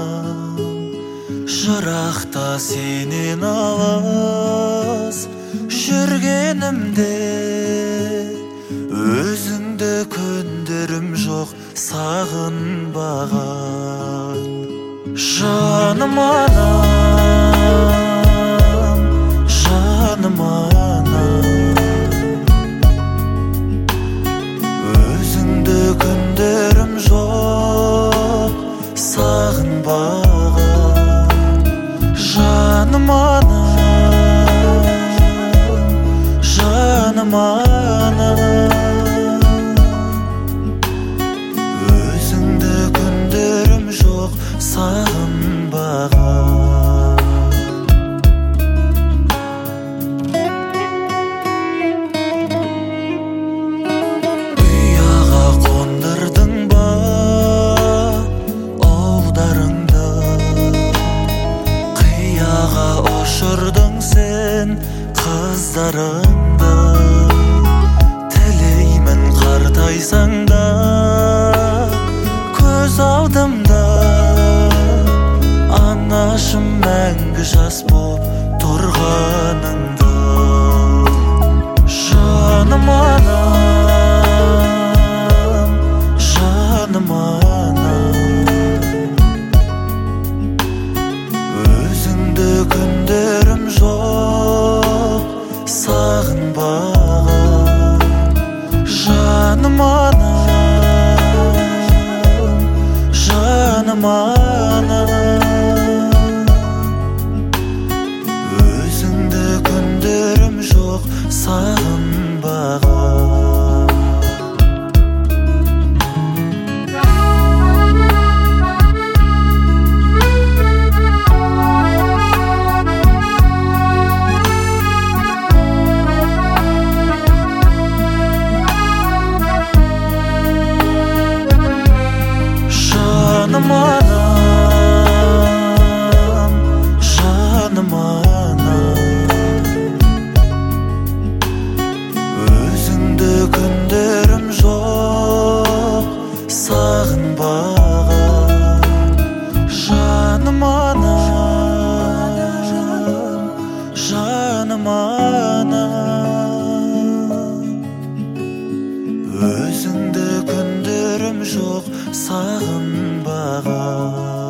жырақта сенен алыс жүргенімде өзіңді көндірім жоқ сағынбаған жаным анам, жаным анам, өзіңді көндірім жоқ сағынбаған жаным анам, жаным анам, өзіңді көндірім жоқ сағынбаған. Ұяға қондырдың ба оударыңды, қияға ұшырдың сен қыздарыңды. Тілеймін қартайсаң да көз алдымда, анашым мәңгі жас боп тұрғаныңды. Жаным анам, жаным анам, өзіңді көндірім жоқ сағынбаған жаным анам, жаным анам, өзіңді көндірім жоқ сағынбаған. Жаным анам, жаным анам, өзіңді көндірім жоқ сағынбаған жаным анам, жаным анам, өзіңді көндірім жоқ сағынбаған.